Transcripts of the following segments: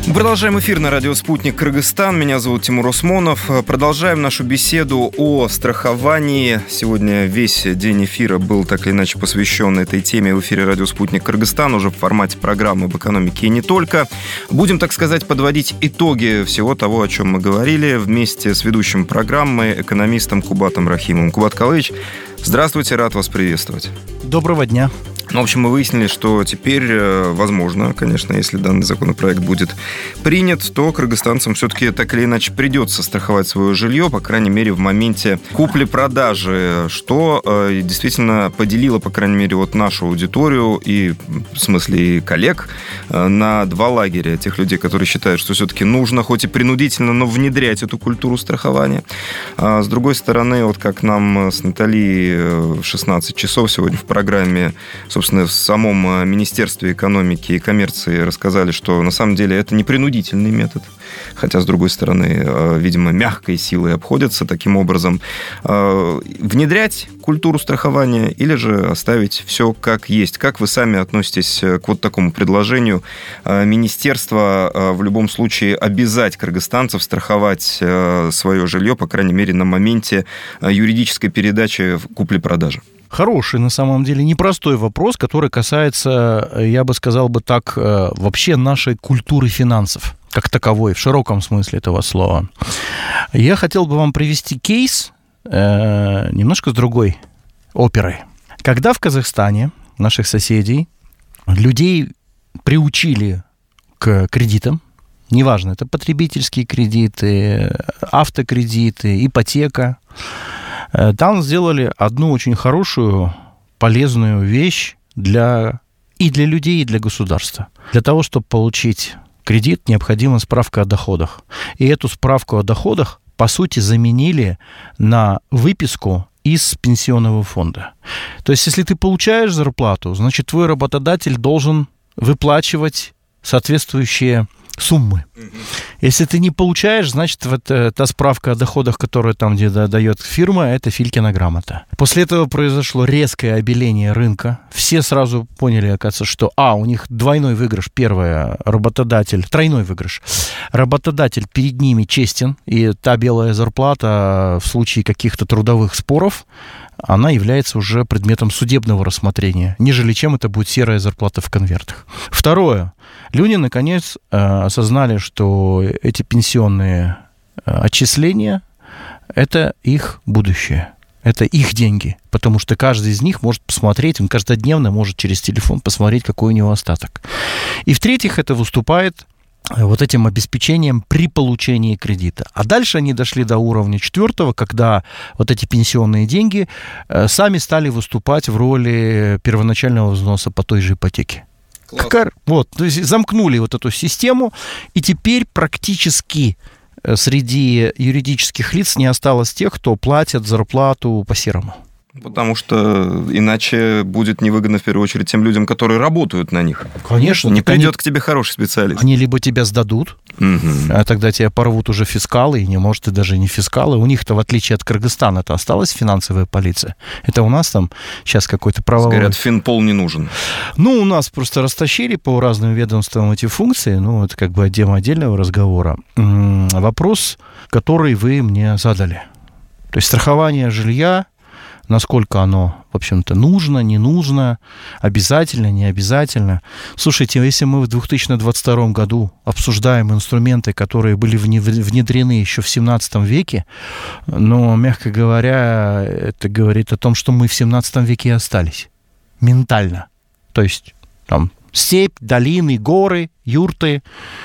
Продолжаем эфир на радио «Спутник Кыргызстан». Меня зовут Тимур Усмонов. Продолжаем нашу беседу о страховании. Сегодня весь день эфира был так или иначе посвящен этой теме в эфире радио «Спутник Кыргызстан», уже в формате программы об экономике и не только. Будем, так сказать, подводить итоги всего того, о чем мы говорили, вместе с ведущим программы, экономистом Кубатом Рахимовым. Кубат Калыч, здравствуйте, рад вас приветствовать. Доброго дня. Ну, в общем, мы выяснили, что теперь, возможно, конечно, если данный законопроект будет принят, то кыргызстанцам все-таки так или иначе придется страховать свое жилье, по крайней мере, в моменте купли-продажи, что действительно поделило, по крайней мере, вот нашу аудиторию и, в смысле, и коллег на два лагеря. Тех людей, которые считают, что все-таки нужно, хоть и принудительно, но внедрять эту культуру страхования. А с другой стороны, вот как нам с Натальей в 16 часов сегодня в программе, собственно, в самом Министерстве экономики и коммерции рассказали, что на самом деле это не принудительный метод, хотя, с другой стороны, видимо, мягкой силой обходятся таким образом. Внедрять культуру страхования или же оставить все как есть? Как вы сами относитесь к вот такому предложению министерства в любом случае обязать кыргызстанцев страховать свое жилье, по крайней мере, на моменте юридической передачи купли-продажи? Хороший, на самом деле, непростой вопрос, который касается, я бы сказал бы так, вообще нашей культуры финансов, как таковой, в широком смысле этого слова. Я хотел бы вам привести кейс немножко с другой оперой. Когда в Казахстане, наших соседей, людей приучили к кредитам, неважно, это потребительские кредиты, автокредиты, ипотека, там сделали одну очень хорошую, полезную вещь и для людей, и для государства. Для того, чтобы получить кредит, необходима справка о доходах. И эту справку о доходах, по сути, заменили на выписку из пенсионного фонда. То есть, если ты получаешь зарплату, значит, твой работодатель должен выплачивать соответствующие суммы. Если ты не получаешь, значит, вот та справка о доходах, которую там где дает фирма, это Филькина грамота. После этого произошло резкое обеление рынка. Все сразу поняли, оказывается, что у них двойной выигрыш. Первое, тройной выигрыш. Работодатель перед ними честен, и та белая зарплата в случае каких-то трудовых споров, она является уже предметом судебного рассмотрения, нежели чем это будет серая зарплата в конвертах. Второе. Люди, наконец, осознали, что эти пенсионные отчисления – это их будущее, это их деньги, потому что каждый из них может посмотреть, он каждодневно может через телефон посмотреть, какой у него остаток. И в-третьих, это выступает вот этим обеспечением при получении кредита. А дальше они дошли до уровня 4, когда вот эти пенсионные деньги сами стали выступать в роли первоначального взноса по той же ипотеке. Вот, то есть замкнули вот эту систему, и теперь практически среди юридических лиц не осталось тех, кто платит зарплату по-серому. Потому что иначе будет невыгодно, в первую очередь, тем людям, которые работают на них. Конечно. Не придет к тебе хороший специалист. Они либо тебя сдадут, а тогда тебя порвут уже фискалы, и может, и даже не фискалы. У них-то, в отличие от Кыргызстана, это осталась финансовая полиция. Это у нас там сейчас какой-то правовой... Говорят, финпол не нужен. У нас просто растащили по разным ведомствам эти функции. Это как бы тема отдельного разговора. Вопрос, который вы мне задали. То есть страхование жилья, насколько оно, в общем-то, нужно, не нужно, обязательно, не обязательно. Слушайте, если мы в 2022 году обсуждаем инструменты, которые были внедрены еще в 17 веке, мягко говоря, это говорит о том, что мы в 17 веке и остались. Ментально. То есть там степь, долины, горы, юрты,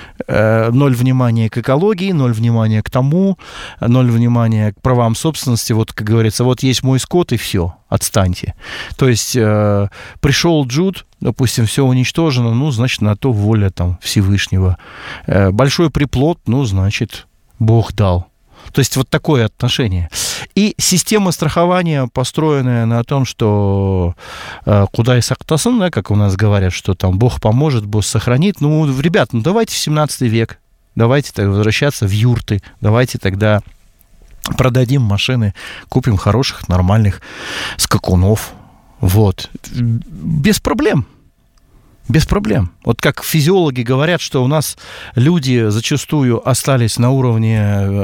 ноль внимания к экологии, ноль внимания к тому, ноль внимания к правам собственности. Вот, как говорится, вот есть мой скот, и все, отстаньте. То есть пришел Джуд, допустим, все уничтожено, значит, на то воля там Всевышнего. Большой приплод, значит, Бог дал. То есть вот такое отношение. И система страхования, построенная на том, что кудай сактасын, да, как у нас говорят, что там Бог поможет, Бог сохранит. Ребят, давайте в 17 век, давайте тогда возвращаться в юрты, давайте тогда продадим машины, купим хороших, нормальных скакунов. Вот. Без проблем. Без проблем. Вот как физиологи говорят, что у нас люди зачастую остались на уровне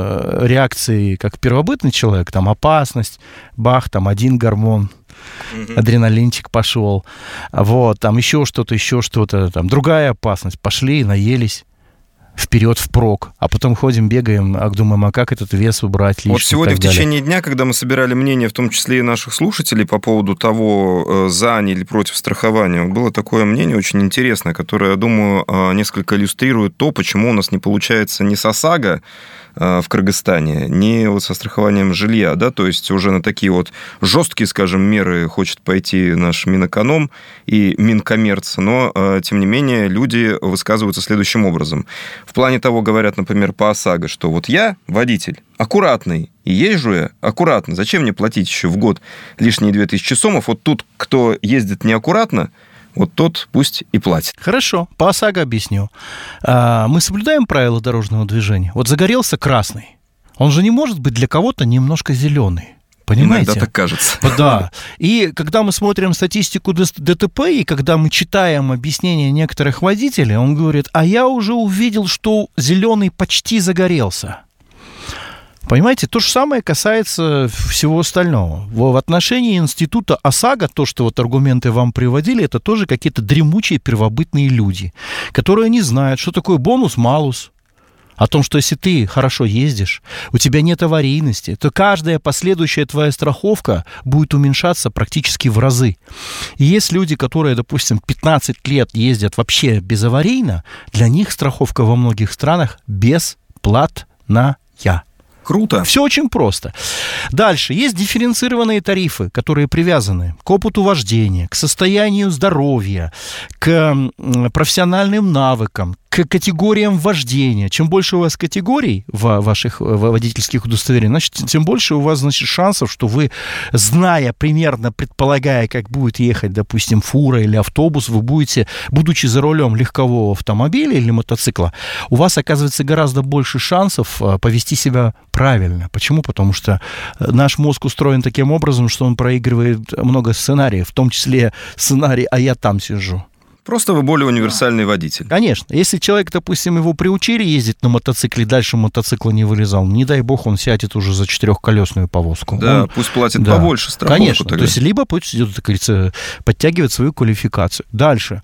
реакции, как первобытный человек, там опасность, бах, там один гормон, адреналинчик пошел, вот, там еще что-то, там другая опасность, пошли, наелись. Вперед впрок, а потом ходим, бегаем, думаем, а как этот вес убрать лишний. Вот сегодня в течение дня, когда мы собирали мнение, в том числе и наших слушателей, по поводу того, за или против страхования, было такое мнение очень интересное, которое, я думаю, несколько иллюстрирует то, почему у нас не получается ни с ОСАГО в Кыргызстане, ни вот со страхованием жилья, да, то есть уже на такие вот жесткие, скажем, меры хочет пойти наш Минэконом и Минкоммерц, но, тем не менее, люди высказываются следующим образом. В плане того, говорят, например, по ОСАГО, что вот я водитель аккуратный, и езжу я аккуратно, зачем мне платить еще в год лишние 2000 сомов? Вот тут, кто ездит неаккуратно, вот тот пусть и платит. Хорошо, по ОСАГО объясню. Мы соблюдаем правила дорожного движения. Вот загорелся красный. Он же не может быть для кого-то немножко зеленый. Понимаете? Иногда так кажется. Да. И когда мы смотрим статистику ДТП, и когда мы читаем объяснения некоторых водителей, он говорит, а я уже увидел, что зеленый почти загорелся. Понимаете, то же самое касается всего остального. В отношении института ОСАГО, то, что вот аргументы вам приводили, это тоже какие-то дремучие первобытные люди, которые не знают, что такое бонус-малус, о том, что если ты хорошо ездишь, у тебя нет аварийности, то каждая последующая твоя страховка будет уменьшаться практически в разы. И есть люди, которые, допустим, 15 лет ездят вообще безаварийно, для них страховка во многих странах бесплатная. Круто. Все очень просто. Дальше. Есть дифференцированные тарифы, которые привязаны к опыту вождения, к состоянию здоровья, к профессиональным навыкам, к категориям вождения. Чем больше у вас категорий в ваших водительских удостоверениях, значит, тем больше у вас, значит, шансов, что вы, зная примерно, предполагая, как будет ехать, допустим, фура или автобус, вы будете, будучи за рулем легкового автомобиля или мотоцикла, у вас оказывается гораздо больше шансов повести себя правильно. Почему? Потому что наш мозг устроен таким образом, что он проигрывает много сценариев, в том числе сценарий «а я там сижу». Просто вы более универсальный водитель. Конечно. Если человек, допустим, его приучили ездить на мотоцикле, дальше мотоцикла не вылезал, не дай бог, он сядет уже за четырехколесную повозку. Да, пусть платит побольше страховку. Конечно. Тогда. То есть либо пусть, как говорится, подтягивает свою квалификацию. Дальше.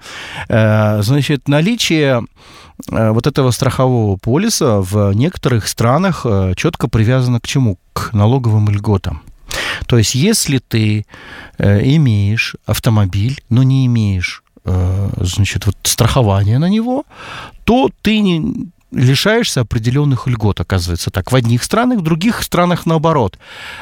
Значит, наличие вот этого страхового полиса в некоторых странах четко привязано к чему? К налоговым льготам. То есть если ты имеешь автомобиль, но не имеешь значит, вот страхование на него, то ты не лишаешься определенных льгот, оказывается так. В одних странах, в других странах наоборот.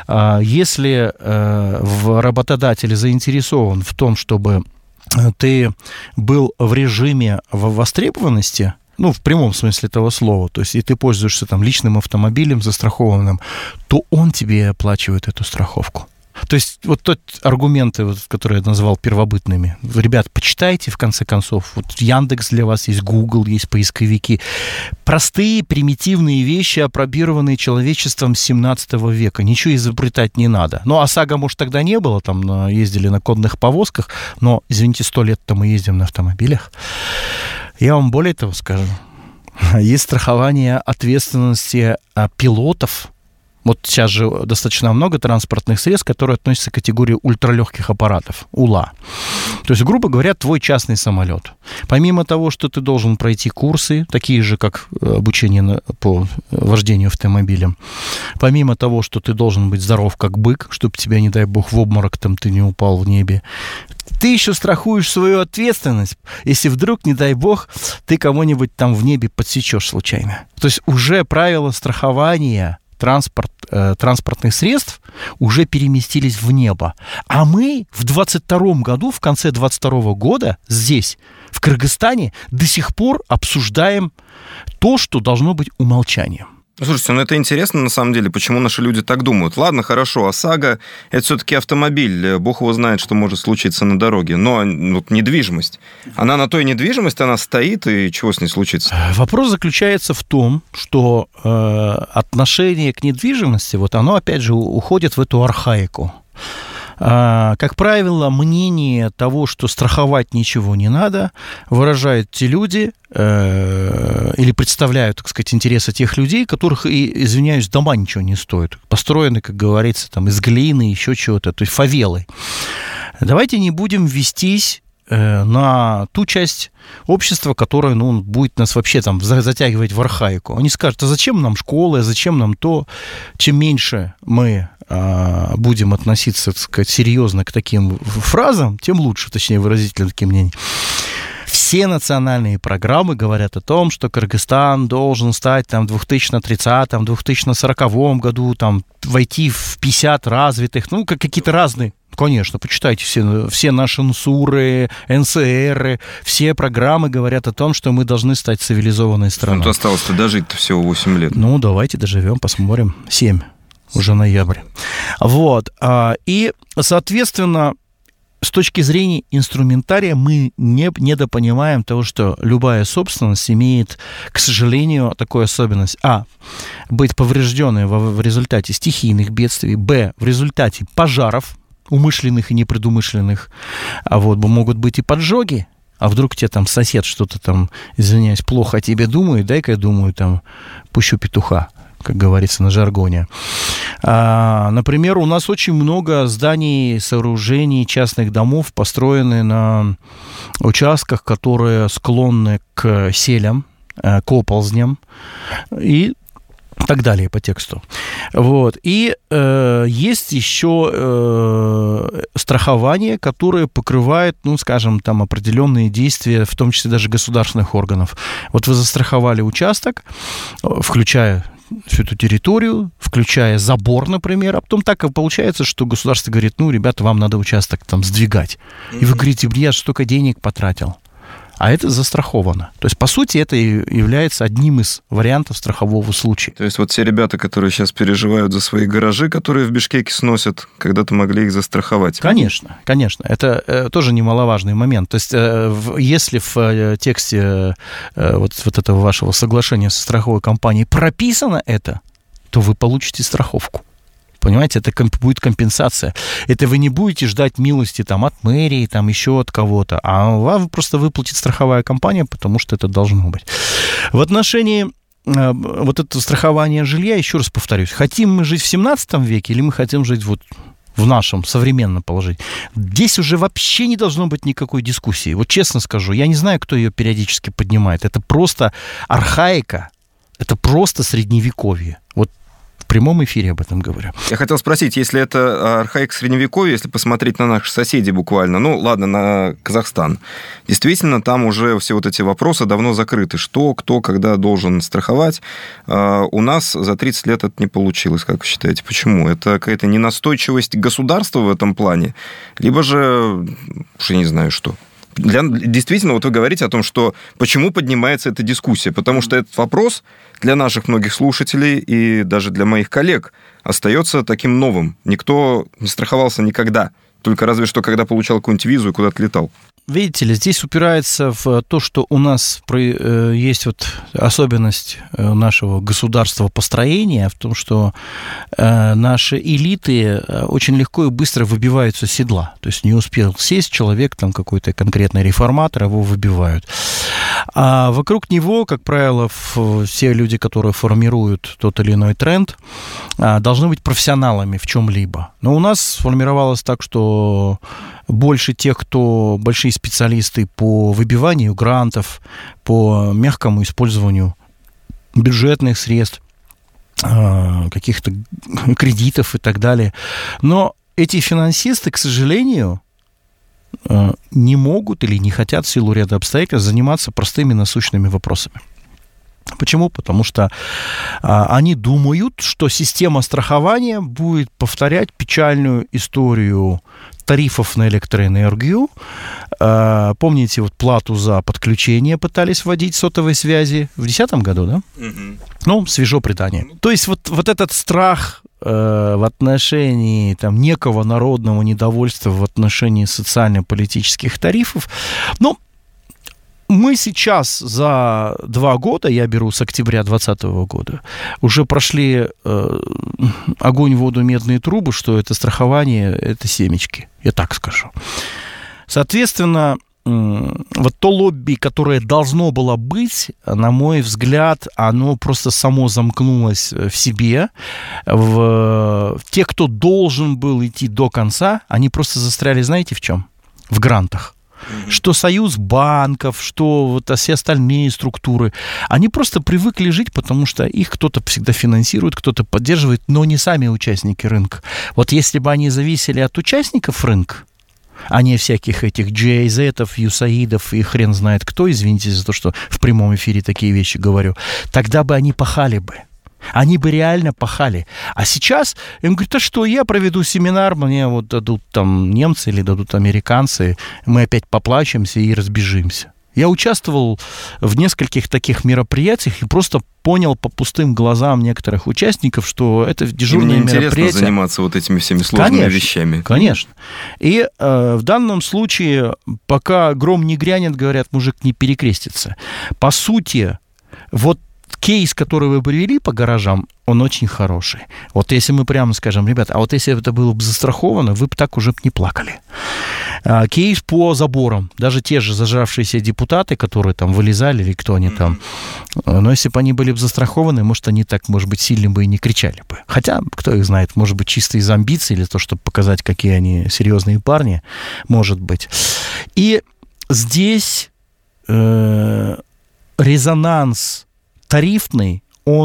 Если работодатель заинтересован в том, чтобы ты был в режиме востребованности, ну, в прямом смысле этого слова, то есть и ты пользуешься там личным автомобилем застрахованным, то он тебе оплачивает эту страховку. То есть вот тот аргументы, вот, которые я назвал первобытными. Ребят, почитайте, в конце концов. Вот Яндекс для вас есть, Google, есть поисковики. Простые, примитивные вещи, апробированные человечеством с 17 века. Ничего изобретать не надо. Ну, ОСАГО, может, тогда не было, там ездили на конных повозках, но, извините, 100 лет-то мы ездим на автомобилях. Я вам более того скажу. Есть страхование ответственности пилотов. Вот сейчас же достаточно много транспортных средств, которые относятся к категории ультралегких аппаратов, УЛА. То есть, грубо говоря, твой частный самолет. Помимо того, что ты должен пройти курсы, такие же, как обучение по вождению автомобилем, помимо того, что ты должен быть здоров как бык, чтобы тебя, не дай бог, в обморок там ты не упал в небе, ты еще страхуешь свою ответственность, если вдруг, не дай бог, ты кого-нибудь там в небе подсечешь случайно. То есть уже правила страхования транспортных средств уже переместились в небо. А мы в 22 году, в конце 22 года здесь, в Кыргызстане, до сих пор обсуждаем то, что должно быть умолчанием. Слушайте, ну это интересно, на самом деле, почему наши люди так думают. Ладно, хорошо, ОСАГО – это все-таки автомобиль, бог его знает, что может случиться на дороге, но вот недвижимость. Она на той недвижимости, она стоит, и чего с ней случится? Вопрос заключается в том, что отношение к недвижимости, вот оно, опять же, уходит в эту архаику. Как правило, мнение того, что страховать ничего не надо, выражают те люди или представляют, так сказать, интересы тех людей, которых, извиняюсь, дома ничего не стоят. Построены, как говорится, там, из глины, еще чего-то, то есть фавелы. Давайте не будем вестись на ту часть общества, которая, будет нас вообще там затягивать в архаику. Они скажут, а зачем нам школы, а зачем нам то? Чем меньше мы будем относиться, так сказать, серьезно к таким фразам, тем лучше, точнее, выразительно таким мнением. Все национальные программы говорят о том, что Кыргызстан должен стать там, в 2030-м, 2040 году, там, войти в 50 развитых, какие-то разные. Конечно, почитайте все наши НСУРы, НСРы, все программы говорят о том, что мы должны стать цивилизованной страной. Осталось-то дожить-то всего 8 лет. Давайте доживем, посмотрим. 7, уже ноябрь. И, соответственно, с точки зрения инструментария мы недопонимаем того, что любая собственность имеет, к сожалению, такую особенность. Быть поврежденной в результате стихийных бедствий. В результате пожаров, умышленных и непредумышленных. Могут быть и поджоги. А вдруг тебе там сосед что-то там, извиняюсь, плохо о тебе думает, дай-ка я думаю, там, пущу петуха, как говорится на жаргоне. Например, у нас очень много зданий, сооружений, частных домов построены на участках, которые склонны к селям, к оползням и так далее по тексту. И есть еще страхование, которое покрывает, там определенные действия, в том числе даже государственных органов. Вы застраховали участок, включая всю эту территорию, включая забор, например, а потом так и получается, что государство говорит, ребята, вам надо участок там сдвигать. И вы говорите, я же столько денег потратил. А это застраховано. То есть, по сути, это является одним из вариантов страхового случая. То есть, те ребята, которые сейчас переживают за свои гаражи, которые в Бишкеке сносят, когда-то могли их застраховать. Конечно. Это тоже немаловажный момент. То есть, если в тексте этого вашего соглашения со страховой компанией прописано это, то вы получите страховку. Понимаете, это будет компенсация. Это вы не будете ждать милости там, от мэрии, там, еще от кого-то, а вам просто выплатит страховая компания, потому что это должно быть. В отношении это страхование жилья, еще раз повторюсь, хотим мы жить в 17 веке или мы хотим жить в нашем современном положении? Здесь уже вообще не должно быть никакой дискуссии. Честно скажу, я не знаю, кто ее периодически поднимает. Это просто архаика, это просто средневековье. В прямом эфире об этом говорю. Я хотел спросить, если это архаика средневековья, если посмотреть на наших соседей буквально, на Казахстан, действительно, там уже все эти вопросы давно закрыты. Что, кто, когда должен страховать. У нас за 30 лет это не получилось, как вы считаете? Почему? Это какая-то ненастойчивость государства в этом плане? Либо же, я не знаю, что... Действительно, вы говорите о том, что почему поднимается эта дискуссия, потому что этот вопрос для наших многих слушателей и даже для моих коллег остается таким новым. Никто не страховался никогда, только разве что когда получал какую-нибудь визу и куда-то летал. Видите ли, здесь упирается в то, что у нас есть особенность нашего государства построения, в том, что наши элиты очень легко и быстро выбиваются с седла. То есть не успел сесть человек, там какой-то конкретный реформатор, его выбивают. А вокруг него, как правило, все люди, которые формируют тот или иной тренд, должны быть профессионалами в чем-либо. Но у нас сформировалось так, что больше тех, кто большие специалисты по выбиванию грантов, по мягкому использованию бюджетных средств, каких-то кредитов и так далее. Но эти финансисты, к сожалению, не могут или не хотят в силу ряда обстоятельств заниматься простыми насущными вопросами. Почему? Потому что они думают, что система страхования будет повторять печальную историю тарифов на электроэнергию. Помните, плату за подключение пытались вводить сотовой связи в 2010 году, да? Mm-hmm. Свежо предание. То есть вот этот страх в отношении некого народного недовольства в отношении социально-политических тарифов, Мы сейчас за 2 года, я беру с октября 2020 года, уже прошли огонь, воду, медные трубы, что это страхование, это семечки, я так скажу. Соответственно, вот то лобби, которое должно было быть, на мой взгляд, оно просто само замкнулось в себе. Те, кто должен был идти до конца, они просто застряли, знаете, в чем? В грантах. Что союз банков, что вот все остальные структуры, они просто привыкли жить, потому что их кто-то всегда финансирует, кто-то поддерживает, но не сами участники рынка. Вот если бы они зависели от участников рынка, а не всяких этих GIZ-ов, юсаидов и хрен знает кто, извините за то, что в прямом эфире такие вещи говорю, тогда бы они пахали бы. Они бы реально пахали. А сейчас им говорят, а что, я проведу семинар, мне вот дадут там немцы или дадут американцы, мы опять поплачемся и разбежимся. Я участвовал в нескольких таких мероприятиях и просто понял по пустым глазам некоторых участников, что это дежурное мероприятие. Мне интересно заниматься вот этими всеми сложными вещами. Конечно. И в данном случае, пока гром не грянет, говорят, мужик не перекрестится. По сути, вот кейс, который вы привели по гаражам, он очень хороший. Вот если мы прямо скажем, ребята, а вот если это было бы застраховано, вы бы так уже не плакали. Кейс по заборам. Даже те же зажравшиеся депутаты, которые там вылезали, или кто они там, но если бы они были бы застрахованы, может, они так, может быть, сильно бы и не кричали бы. Хотя, кто их знает, может быть, чисто из амбиций, или то, чтобы показать, какие они серьезные парни, может быть. И здесь резонанс тарифный,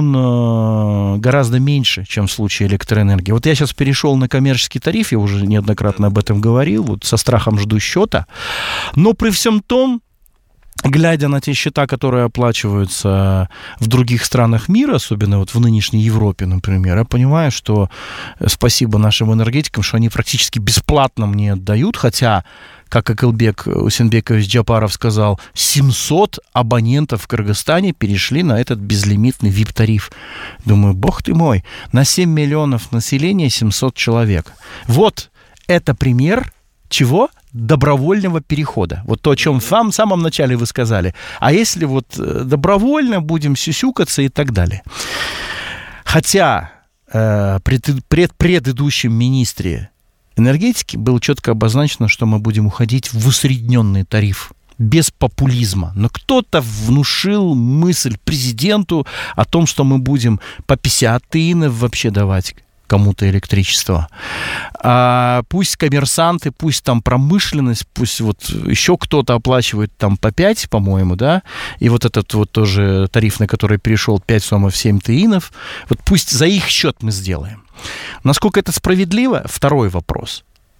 он гораздо меньше, чем в случае электроэнергии. Вот я сейчас перешел на коммерческий тариф, я уже неоднократно об этом говорил, вот со страхом жду счета, но при всем том, глядя на те счета, которые оплачиваются в других странах мира, особенно вот в нынешней Европе, например, я понимаю, что спасибо нашим энергетикам, что они практически бесплатно мне отдают, хотя, как Акылбек Усенбекович Джапаров сказал, 700 абонентов в Кыргызстане перешли на этот безлимитный VIP-тариф. Думаю, бог ты мой, на 7 миллионов населения 700 человек. Вот это пример чего? Добровольного перехода. Вот то, о чем в самом начале вы сказали. А если вот добровольно будем сюсюкаться и так далее. Хотя предыдущем министре энергетики было четко обозначено, что мы будем уходить в усредненный тариф. Без популизма. Но кто-то внушил мысль президенту о том, что мы будем по 50 тыинов вообще давать кому-то электричество. А пусть коммерсанты, пусть там промышленность, пусть вот еще кто-то оплачивает там по 5, по-моему, да, и вот этот вот тоже тариф, на который перешел 5 сомов 7 тыинов, вот пусть за их счет мы сделаем. Насколько это справедливо? Второй вопрос.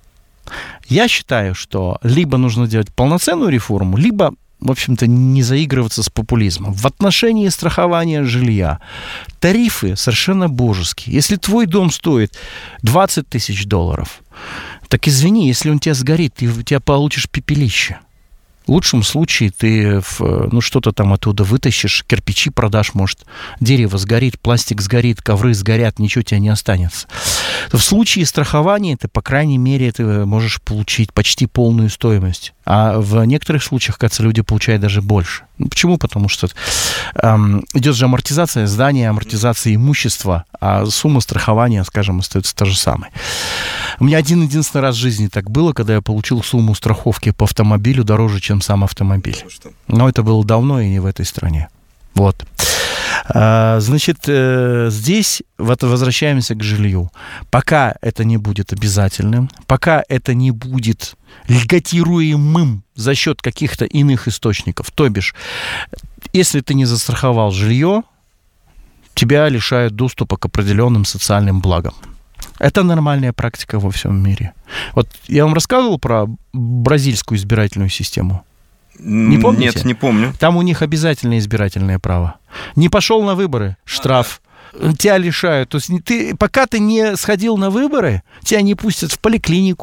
Я считаю, что либо нужно делать полноценную реформу, либо, в общем-то, не заигрываться с популизмом. В отношении страхования жилья тарифы совершенно божеские. Если твой дом стоит $20 тысяч, так извини, если он тебя сгорит, ты у тебя получишь пепелище. В лучшем случае ты что-то там оттуда вытащишь, кирпичи продашь, может, дерево сгорит, пластик сгорит, ковры сгорят, ничего у тебя не останется. В случае страхования ты, по крайней мере, ты можешь получить почти полную стоимость. А в некоторых случаях, кажется, люди получают даже больше. Почему? Потому что идет же амортизация здания, амортизация имущества, а сумма страхования, скажем, остается та же самая. У меня один-единственный раз в жизни так было, когда я получил сумму страховки по автомобилю дороже, чем сам автомобиль. Но это было давно и не в этой стране. Вот. Значит, здесь вот возвращаемся к жилью. Пока это не будет обязательным, пока это не будет льготируемым за счет каких-то иных источников, то бишь, если ты не застраховал жилье, тебя лишают доступа к определенным социальным благам. Это нормальная практика во всем мире. Вот я вам рассказывал про бразильскую избирательную систему. Не помните? Нет, не помню. Там у них обязательное избирательное право. Не пошел на выборы, штраф. Тебя лишают. То есть пока ты не сходил на выборы, тебя не пустят в поликлинику,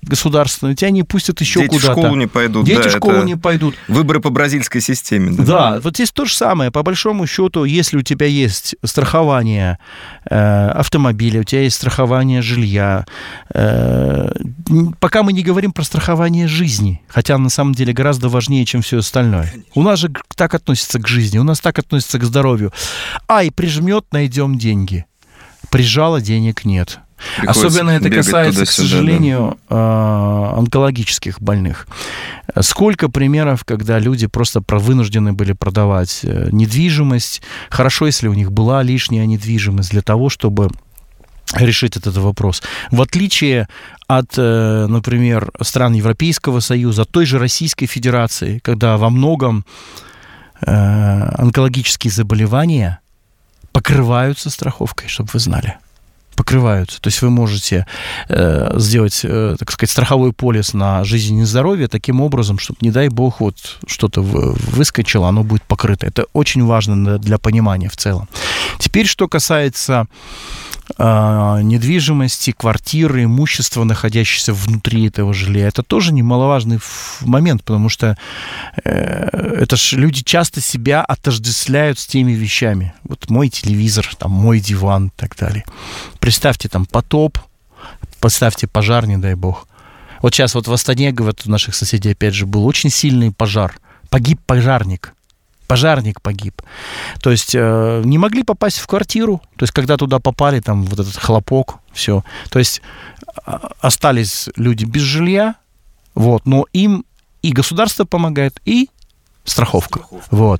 государственную, тебя не пустят еще дети куда-то. Дети в школу не пойдут. Дети в школу не пойдут. Выборы по бразильской системе. Да, вот здесь то же самое. По большому счету, если у тебя есть страхование автомобиля, у тебя есть страхование жилья, пока мы не говорим про страхование жизни, хотя на самом деле гораздо важнее, чем все остальное. Конечно. У нас же так относятся к жизни, у нас так относятся к здоровью. И прижмет, найдем деньги. Прижало, денег нет. Приходится особенно это касается, к сожалению, онкологических больных. Сколько примеров, когда люди просто вынуждены были продавать недвижимость. Хорошо, если у них была лишняя недвижимость для того, чтобы решить этот вопрос. В отличие от, например, стран Европейского Союза, той же Российской Федерации, когда во многом онкологические заболевания покрываются страховкой, чтобы вы знали. Покрываются. То есть вы можете сделать, так сказать, страховой полис на жизнь и здоровье таким образом, чтобы, не дай бог, вот что-то выскочило, оно будет покрыто. Это очень важно для понимания в целом. Теперь, что касается недвижимости, квартиры, имущества, находящегося внутри этого жилья. Это тоже немаловажный момент, потому что это ж люди часто себя отождествляют с теми вещами. Вот мой телевизор, там, мой диван и так далее. Представьте, там, потоп, поставьте пожар, не дай бог. Вот сейчас вот в Астане, говорят, у наших соседей, опять же, был очень сильный пожар. Погиб пожарник. Пожарник погиб. То есть не могли попасть в квартиру. То есть когда туда попали, там вот этот хлопок, все. То есть остались люди без жилья, вот, но им и государство помогает, и страховка. Вот.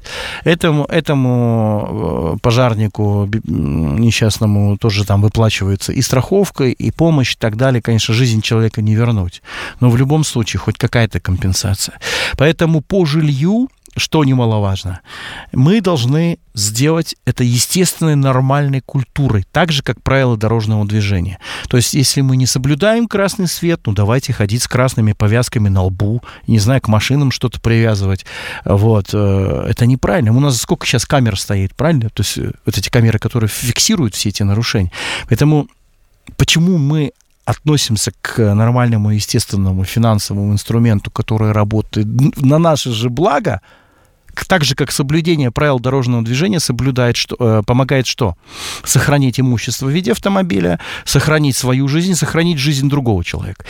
Этому пожарнику несчастному тоже там выплачивается и страховка, и помощь, и так далее. Конечно, жизнь человека не вернуть. Но в любом случае хоть какая-то компенсация. Поэтому по жилью, что немаловажно, мы должны сделать это естественной, нормальной культурой, так же, как правила дорожного движения. То есть, если мы не соблюдаем красный свет, ну, давайте ходить с красными повязками на лбу, не знаю, к машинам что-то привязывать. Вот. Это неправильно. У нас сколько сейчас камер стоит, правильно? То есть, вот эти камеры, которые фиксируют все эти нарушения. Поэтому почему мы относимся к нормальному, естественному финансовому инструменту, который работает на наше же благо, так же, как соблюдение правил дорожного движения помогает что? Сохранить имущество в виде автомобиля, сохранить свою жизнь, сохранить жизнь другого человека.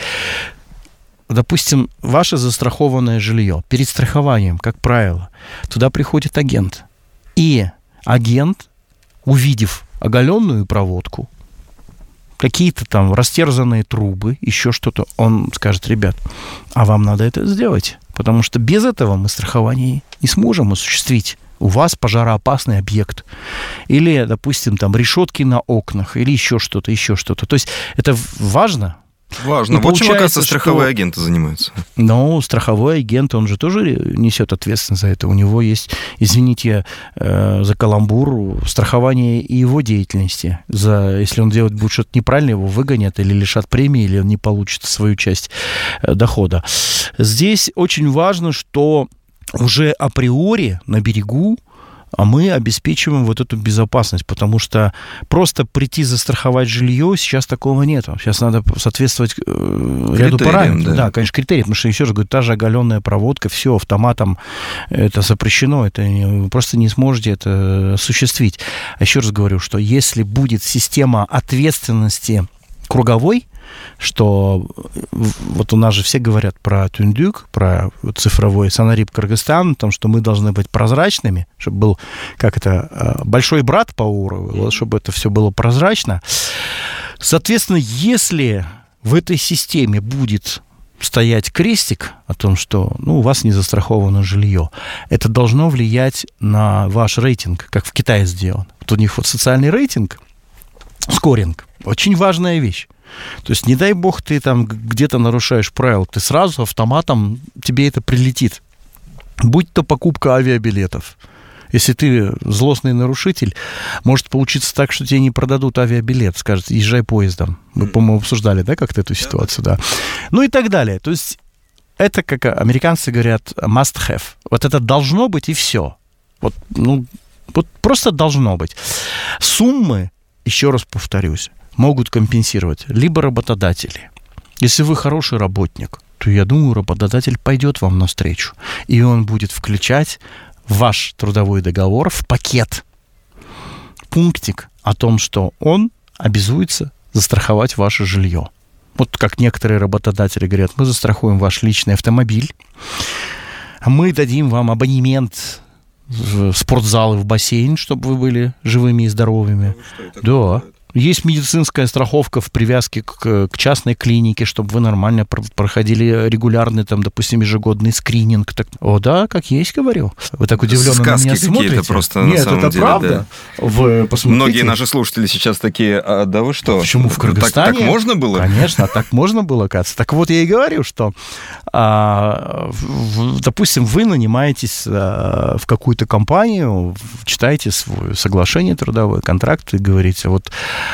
Допустим, ваше застрахованное жилье. Перед страхованием, как правило, туда приходит агент. И агент, увидев оголенную проводку, какие-то там растерзанные трубы, еще что-то, он скажет: ребят, а вам надо это сделать, потому что без этого мы страхование не сможем осуществить. У вас пожароопасный объект. Или, допустим, там решетки на окнах, или еще что-то, еще что-то. То есть это важно. Важно. Вот чем, оказывается, страховые агенты занимаются. Ну, страховой агент, он же тоже несет ответственность за это. У него есть, извините за каламбур, страхование и его деятельности. Если он делать будет что-то неправильно, его выгонят или лишат премии, или он не получит свою часть дохода. Здесь очень важно, что уже априори на берегу мы обеспечиваем вот эту безопасность, потому что просто прийти застраховать жилье сейчас такого нет. Сейчас надо соответствовать ряду параметров. Да, конечно, критерии, потому что, еще раз говорю, та же оголенная проводка, все, автоматом это запрещено, вы просто не сможете это осуществить. А еще раз говорю, что если будет система ответственности круговой, что вот у нас же все говорят про Түндүк, про цифровой Санарип Кыргызстан, о том, что мы должны быть прозрачными, чтобы был, большой брат по уровню, чтобы это все было прозрачно. Соответственно, если в этой системе будет стоять крестик о том, что у вас не застраховано жилье, это должно влиять на ваш рейтинг, как в Китае сделано. Вот у них социальный рейтинг, скоринг, очень важная вещь. То есть, не дай бог, ты там где-то нарушаешь правила, ты сразу автоматом, тебе это прилетит. Будь то покупка авиабилетов. Если ты злостный нарушитель, может получиться так, что тебе не продадут авиабилет, скажут: езжай поездом. Мы, по-моему, обсуждали, да, как-то эту ситуацию, да. Ну и так далее. То есть, это, как американцы говорят, must have. Вот это должно быть, и все. Вот просто должно быть. Суммы, еще раз повторюсь, могут компенсировать либо работодатели, Если вы хороший работник, то, я думаю, работодатель пойдет вам навстречу. И он будет включать в ваш трудовой договор в пакет пунктик о том, что он обязуется застраховать ваше жилье. Вот как некоторые работодатели говорят, мы застрахуем ваш личный автомобиль, мы дадим вам абонемент в спортзал и в бассейн, чтобы вы были живыми и здоровыми. Да. Есть медицинская страховка в привязке к частной клинике, чтобы вы нормально проходили регулярный, там, допустим, ежегодный скрининг. Так, о, да, как есть, говорю. Вы так удивленно на меня смотрите. Просто Нет, на самом это деле, правда. Да. Вы посмотрите. Многие наши слушатели сейчас такие, да вы что? Почему в Кыргызстане? Так можно было? Конечно, так можно было, кажется. Так вот я и говорю, что, допустим, вы нанимаетесь в какую-то компанию, читаете свое соглашение трудовое, контракт и говорите, вот,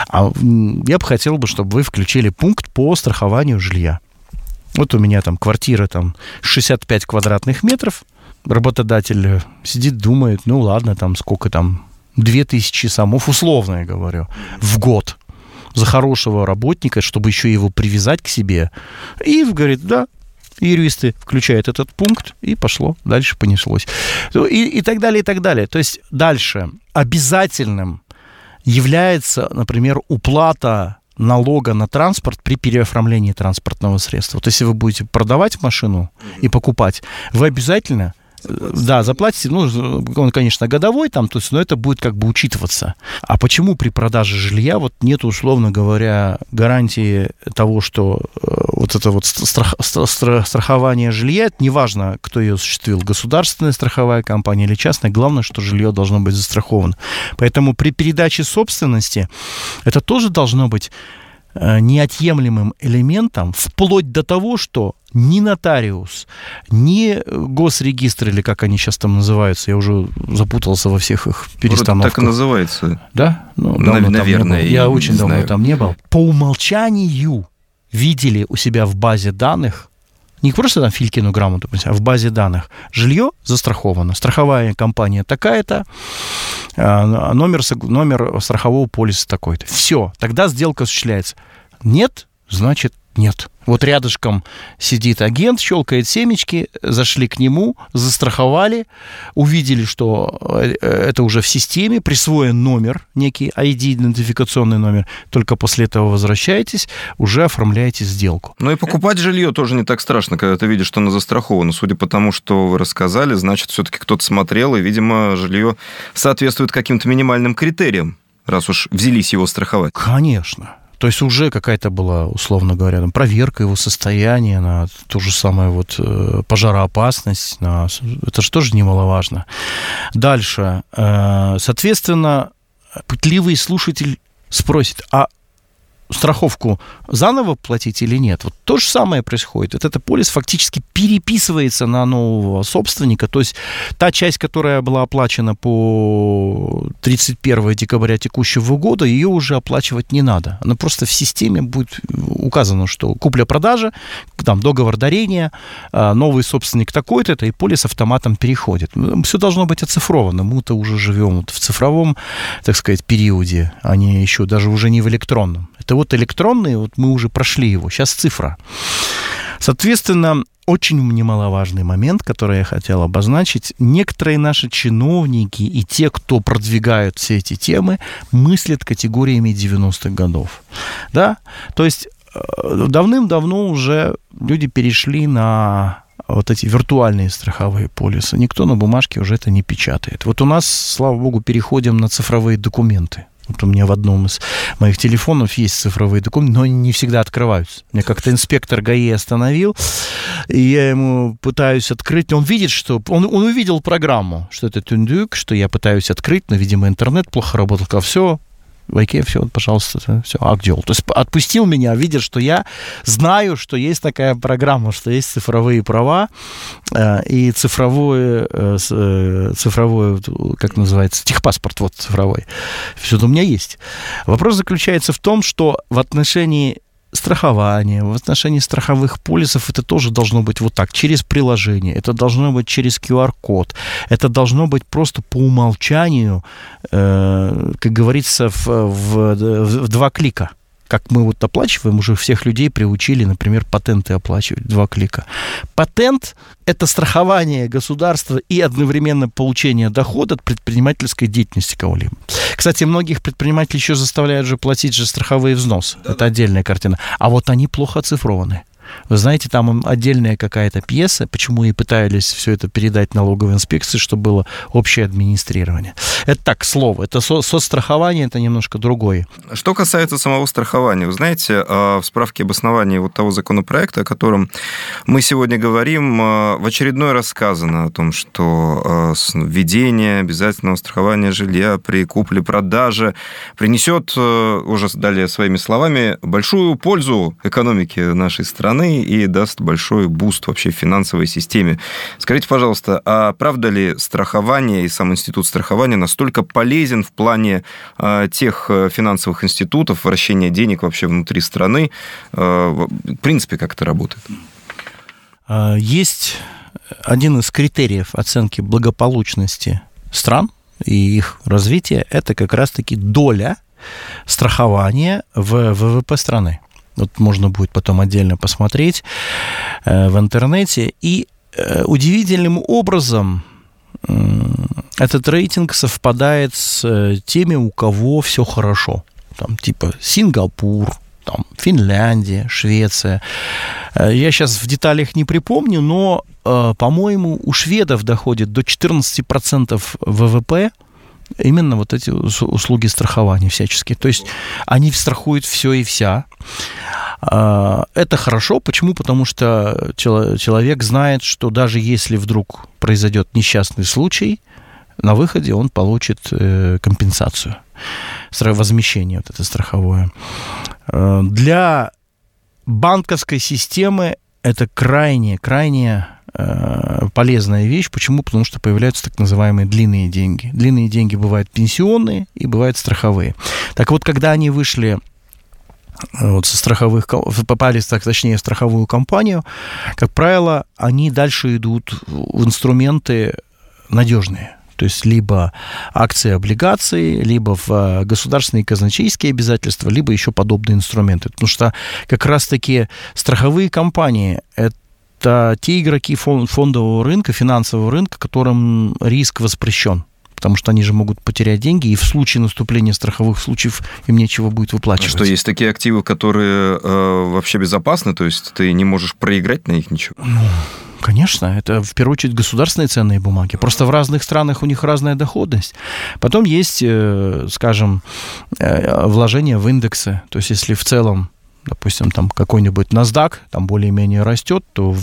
я бы хотел, чтобы вы включили пункт по страхованию жилья. Вот у меня там квартира там 65 квадратных метров, работодатель сидит, думает, ну ладно, там сколько там, 2000 сомов, условно я говорю, в год за хорошего работника, чтобы еще его привязать к себе. И говорит, да, юристы включают этот пункт, и пошло, дальше понеслось. И так далее, и так далее. То есть дальше обязательным является, например, уплата налога на транспорт при переоформлении транспортного средства. Вот если вы будете продавать машину и покупать, вы обязательно заплатите. Ну, он, конечно, годовой, там, то есть, но это будет как бы учитываться. А почему при продаже жилья вот нет, условно говоря, гарантии того, что вот это вот страхование жилья, это неважно, кто ее осуществил, государственная страховая компания или частная, главное, что жилье должно быть застраховано. Поэтому при передаче собственности это тоже должно быть неотъемлемым элементом, вплоть до того, что ни нотариус, ни госрегистр, или как они сейчас там называются, я уже запутался во всех их перестановках. Так и называется. Да? Ну, наверное. Я очень давно там не был. По умолчанию видели у себя в базе данных, не просто там Филькину грамоту, а в базе данных, жилье застраховано, страховая компания такая-то, номер страхового полиса такой-то. Все, тогда сделка осуществляется. Нет, значит нет. Вот рядышком сидит агент, щелкает семечки, зашли к нему, застраховали, увидели, что это уже в системе, присвоен номер, некий ID-идентификационный номер, только после этого возвращаетесь, уже оформляете сделку. Ну и покупать жилье тоже не так страшно, когда ты видишь, что оно застраховано. Судя по тому, что вы рассказали, значит, все-таки кто-то смотрел, и, видимо, жилье соответствует каким-то минимальным критериям, раз уж взялись его страховать. Конечно. То есть уже какая-то была, условно говоря, там, проверка его состояния на ту же самую вот пожароопасность. Это же тоже немаловажно. Дальше. Соответственно, пытливый слушатель спросит, а страховку заново платить или нет? Вот то же самое происходит. Этот полис фактически переписывается на нового собственника. То есть та часть, которая была оплачена по 31 декабря текущего года, ее уже оплачивать не надо. Она просто в системе будет указано, что купля-продажа, там договор дарения, новый собственник такой-то, и полис автоматом переходит. Все должно быть оцифровано. Мы-то уже живем вот в цифровом, так сказать, периоде, а не еще даже уже не в электронном. Это вот электронный, вот мы уже прошли его, сейчас цифра. Соответственно, очень немаловажный момент, который я хотел обозначить. Некоторые наши чиновники и те, кто продвигают все эти темы, мыслят категориями 90-х годов. Да? То есть давным-давно уже люди перешли на вот эти виртуальные страховые полисы. Никто на бумажке уже это не печатает. Вот у нас, слава богу, переходим на цифровые документы. Вот у меня в одном из моих телефонов есть цифровые документы, но они не всегда открываются. Меня как-то инспектор ГАИ остановил, и я ему пытаюсь открыть. Он видит, что... Он увидел программу, что это тюндюк, что я пытаюсь открыть, но, видимо, интернет плохо работал. Сказал, все, в Айке, все, пожалуйста, все, Агдел. То есть отпустил меня, видя, что я знаю, что есть такая программа, что есть цифровые права и цифровое, как называется, техпаспорт вот цифровой. Все это у меня есть. Вопрос заключается в том, что в отношении страхования, в отношении страховых полисов это тоже должно быть вот так, через приложение, это должно быть через QR-код, это должно быть просто по умолчанию, как говорится, в 2 клика. как мы вот оплачиваем, уже всех людей приучили, например, патенты оплачивать 2 клика. Патент – это страхование государства и одновременно получение дохода от предпринимательской деятельности кого-либо. Кстати, многих предпринимателей еще заставляют же платить же страховые взносы. Да. Это отдельная картина. А вот они плохо оцифрованы. Вы знаете, там отдельная какая-то пьеса, почему и пытались все это передать налоговой инспекции, чтобы было общее администрирование. Это так, слово. Это соцстрахование, это немножко другое. Что касается самого страхования, вы знаете, в справке об основании вот того законопроекта, о котором мы сегодня говорим, в очередной раз сказано о том, что введение обязательного страхования жилья при купле-продаже принесет, уже далее своими словами, большую пользу экономике нашей страны и даст большой буст вообще в финансовой системе. Скажите, пожалуйста, а правда ли страхование и сам институт страхования настолько полезен в плане тех финансовых институтов, вращения денег вообще внутри страны? В принципе, как это работает? Есть один из критериев оценки благополучности стран и их развития, это как раз-таки доля страхования в ВВП страны. Вот можно будет потом отдельно посмотреть в интернете. И удивительным образом этот рейтинг совпадает с теми, у кого все хорошо. Там, типа Сингапур, там, Финляндия, Швеция. Я сейчас в деталях не припомню, но, по-моему, у шведов доходит до 14% ВВП именно вот эти услуги страхования всяческие. То есть они страхуют все и вся. Это хорошо. Почему? Потому что человек знает, что даже если вдруг произойдет несчастный случай, на выходе он получит компенсацию, возмещение вот это страховое. Для банковской системы это крайне полезная вещь. Почему? Потому что появляются так называемые длинные деньги. Длинные деньги бывают пенсионные и бывают страховые. Так вот, когда они вышли вот со страховых, попали, точнее, в страховую компанию, как правило, они дальше идут в инструменты надежные. То есть либо акции, облигации, либо в государственные казначейские обязательства, либо еще подобные инструменты. Потому что как раз-таки страховые компании – это те игроки фондового рынка, финансового рынка, которым риск воспрещен. Потому что они же могут потерять деньги, и в случае наступления страховых случаев им нечего будет выплачивать. Что, есть такие активы, которые вообще безопасны? То есть ты не можешь проиграть на них ничего? Конечно, это в первую очередь государственные ценные бумаги. Просто в разных странах у них разная доходность. Потом есть, скажем, вложения в индексы. То есть если в целом, допустим, там какой-нибудь NASDAQ там более-менее растет, то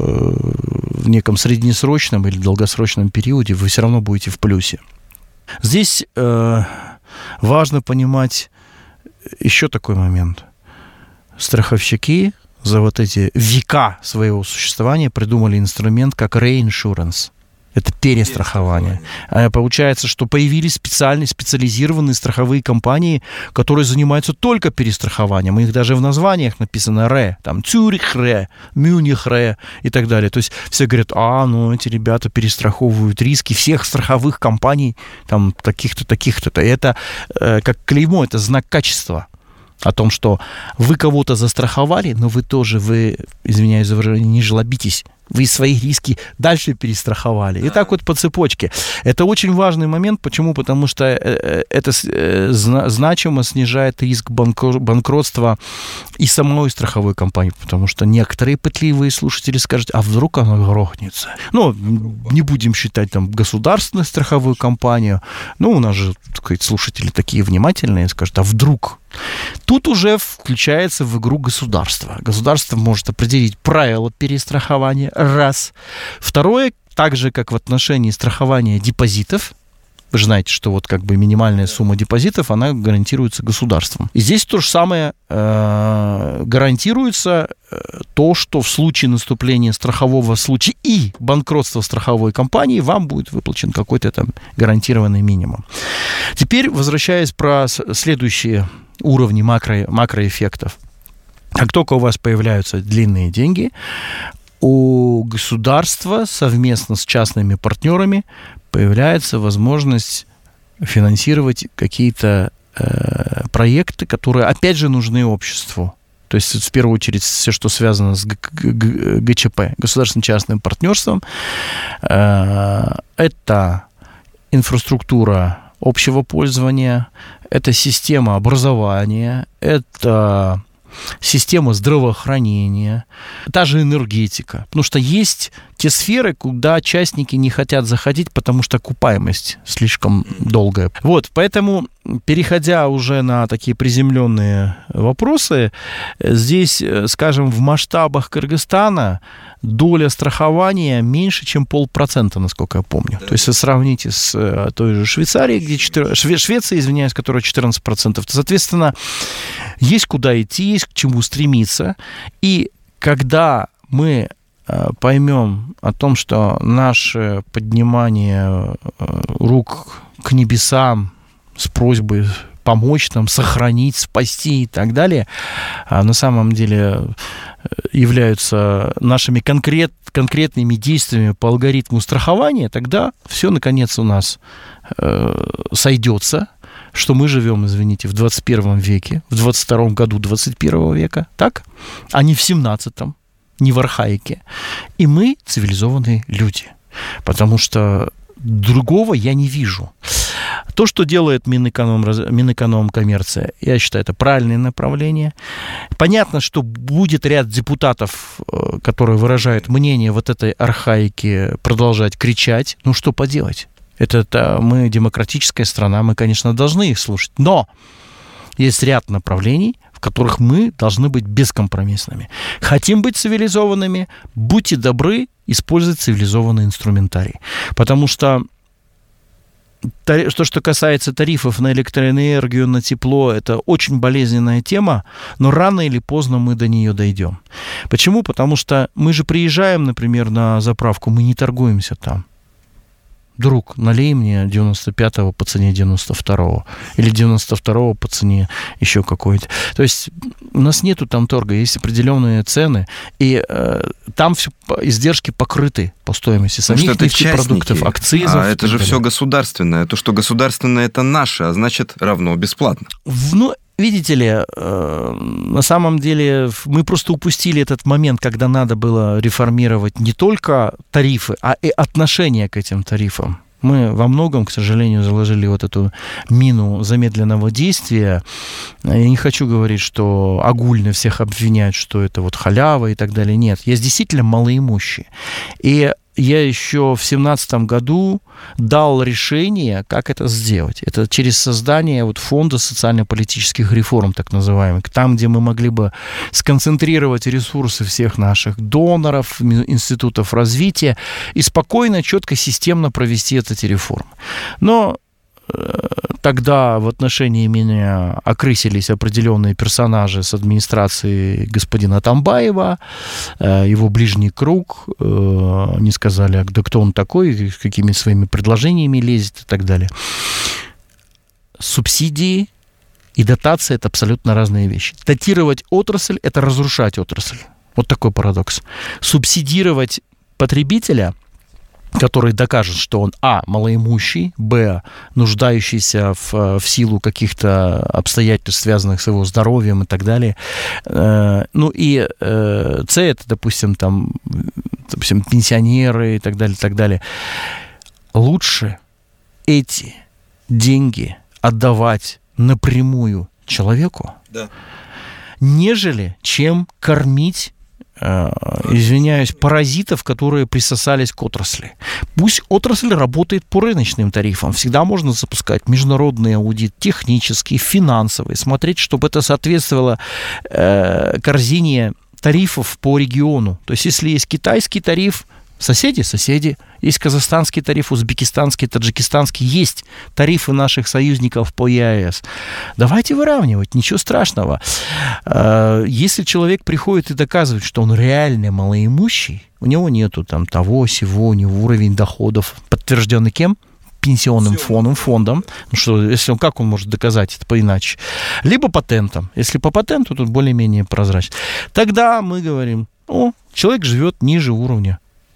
в неком среднесрочном или долгосрочном периоде вы все равно будете в плюсе. Здесь важно понимать еще такой момент. Страховщики за вот эти века своего существования придумали инструмент как reinsurance. Это перестрахование. Получается, что появились специализированные страховые компании, которые занимаются только перестрахованием. У них даже в названиях написано «ре», там «Цюрих ре», «Мюнхен ре» и так далее. То есть все говорят, эти ребята перестраховывают риски всех страховых компаний, там, таких-то, таких-то. И это как клеймо, это знак качества. О том, что вы кого-то застраховали, но вы тоже, извиняюсь за выражение, не жлобитесь. Вы свои риски дальше перестраховали. И так вот по цепочке. Это очень важный момент. Почему? Потому что это значимо снижает риск банкротства и самой страховой компании. Потому что некоторые пытливые слушатели скажут, а вдруг она грохнется? Не будем считать там государственную страховую компанию. У нас же, так сказать, слушатели такие внимательные, скажут, а вдруг? Тут уже включается в игру государство. Государство может определить правила перестрахования. Раз. Второе, так же, как в отношении страхования депозитов, вы же знаете, что вот как бы минимальная сумма депозитов, она гарантируется государством. И здесь то же самое гарантируется то, что в случае наступления страхового случая и банкротства страховой компании вам будет выплачен какой-то там гарантированный минимум. Теперь, возвращаясь про следующие уровни макроэффектов. Как только у вас появляются длинные деньги, у государства совместно с частными партнерами появляется возможность финансировать какие-то проекты, которые, опять же, нужны обществу. То есть, в первую очередь, все, что связано с ГЧП, государственно-частным партнерством, это инфраструктура общего пользования, это система образования, это система здравоохранения, та же энергетика. Потому что есть те сферы, куда частники не хотят заходить, потому что окупаемость слишком долгая. Вот, поэтому, переходя уже на такие приземленные вопросы, здесь, скажем, в масштабах Кыргызстана доля страхования меньше, чем 0,5%, насколько я помню. Да. То есть, сравните с той же Швейцарией, где Швеция, извиняюсь, которая 14%. Соответственно, есть куда идти, есть к чему стремиться. И когда мы поймем о том, что наше поднимание рук к небесам с просьбой помочь нам, сохранить, спасти и так далее, на самом деле являются нашими конкретными действиями по алгоритму страхования, тогда все, наконец, у нас сойдется, что мы живем, извините, в 21 веке, в 22 году 21 века, так? А не в 17-м, не в архаике. И мы цивилизованные люди, потому что другого я не вижу. То, что делает Минэкономкоммерция, я считаю, это правильное направление. Понятно, что будет ряд депутатов, которые выражают мнение вот этой архаики, продолжать кричать. Ну, что поделать? Это мы демократическая страна, мы, конечно, должны их слушать. Но есть ряд направлений, в которых мы должны быть бескомпромиссными. Хотим быть цивилизованными, будьте добры, использовать цивилизованный инструментарий. Потому что то, что касается тарифов на электроэнергию, на тепло, это очень болезненная тема, но рано или поздно мы до нее дойдем. Почему? Потому что мы же приезжаем, например, на заправку, мы не торгуемся там. Друг, налей мне 95-го по цене 92-го. Или 92-го по цене еще какой-то. То есть у нас нету там торга, есть определенные цены, и там все издержки покрыты по стоимости самих нефтепродуктов, акцизов. А это же все государственное. То, что государственное, это наше, а значит, равно бесплатно. Ну, видите ли, на самом деле мы просто упустили этот момент, когда надо было реформировать не только тарифы, а и отношение к этим тарифам. Мы во многом, к сожалению, заложили вот эту мину замедленного действия. Я не хочу говорить, что огульно всех обвиняют, что это вот халява и так далее. Нет, есть действительно малоимущие. И я еще в 2017 году дал решение, как это сделать. Это через создание вот фонда социально-политических реформ, так называемых, там, где мы могли бы сконцентрировать ресурсы всех наших доноров, институтов развития и спокойно, четко, системно провести эти реформы. Но тогда в отношении меня окрысились определенные персонажи с администрации господина Атамбаева, его ближний круг, не сказали, да кто он такой, с какими своими предложениями лезет и так далее. Субсидии и дотация – это абсолютно разные вещи. Датировать отрасль – это разрушать отрасль. Вот такой парадокс. Субсидировать потребителя – который докажет, что он, а, малоимущий, б, нуждающийся в силу каких-то обстоятельств, связанных с его здоровьем и так далее. Ну и с, это, допустим, пенсионеры и так далее, и так далее. Лучше эти деньги отдавать напрямую человеку, да, нежели чем кормить, извиняюсь, паразитов, которые присосались к отрасли. Пусть отрасль работает по рыночным тарифам. Всегда можно запускать международный аудит, технический, финансовый, смотреть, чтобы это соответствовало корзине тарифов по региону. То есть, если есть китайский тариф, соседи, есть казахстанский тариф, узбекистанский, таджикистанский, есть тарифы наших союзников по ЕАЭС. Давайте выравнивать, ничего страшного. Если человек приходит и доказывает, что он реально малоимущий, у него нету там того, сего, у него уровень доходов подтвержденный кем? Пенсионным фондом. Ну что, если он, как он может доказать это поиначе? Либо патентом. Если по патенту, тут более-менее прозрачно. Тогда мы говорим, человек живет ниже уровня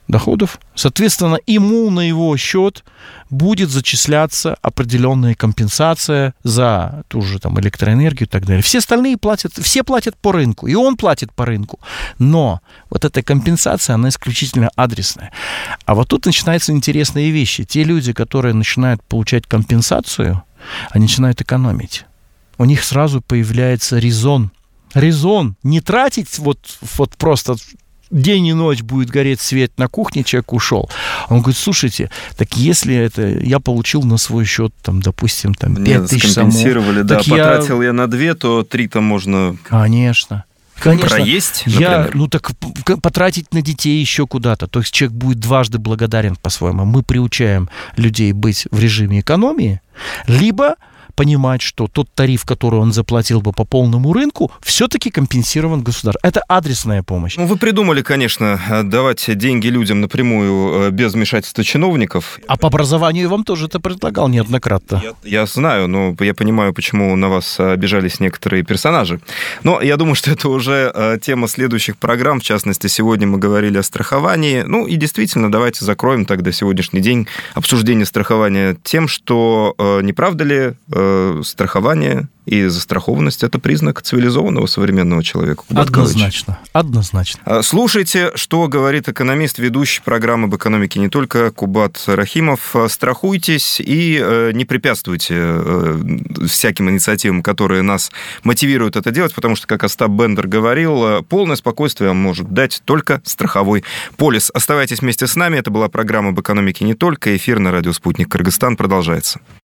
доходов. Соответственно, ему на его счет будет зачисляться определенная компенсация за ту же там электроэнергию и так далее. Все остальные платят, все платят по рынку, и он платит по рынку. Но вот эта компенсация, она исключительно адресная. А вот тут начинаются интересные вещи. Те люди, которые начинают получать компенсацию, они начинают экономить. У них сразу появляется резон. Резон не тратить вот просто... День и ночь будет гореть свет на кухне, человек ушел. Он говорит, слушайте, так если это я получил на свой счет, там, допустим, там, 5 тысяч скомпенсировали, самов, да, потратил я на 2, то 3-то можно... Конечно. Проесть, например. Так потратить на детей еще куда-то. То есть человек будет дважды благодарен по-своему. Мы приучаем людей быть в режиме экономии, либо понимать, что тот тариф, который он заплатил бы по полному рынку, все-таки компенсирован государством. Это адресная помощь. Ну, вы придумали, конечно, давать деньги людям напрямую без вмешательства чиновников. А по образованию я вам тоже это предлагал неоднократно. Я знаю, но я понимаю, почему на вас обижались некоторые персонажи. Но я думаю, что это уже тема следующих программ. В частности, сегодня мы говорили о страховании. Ну, и действительно, давайте закроем тогда сегодняшний день обсуждение страхования тем, что не правда ли страхование и застрахованность – это признак цивилизованного современного человека. Однозначно. Слушайте, что говорит экономист, ведущий программы об экономике не только Кубат Рахимов. Страхуйтесь и не препятствуйте всяким инициативам, которые нас мотивируют это делать, потому что, как Остап Бендер говорил, полное спокойствие может дать только страховой полис. Оставайтесь вместе с нами. Это была программа об экономике не только. Эфир на радио «Спутник Кыргызстан» продолжается.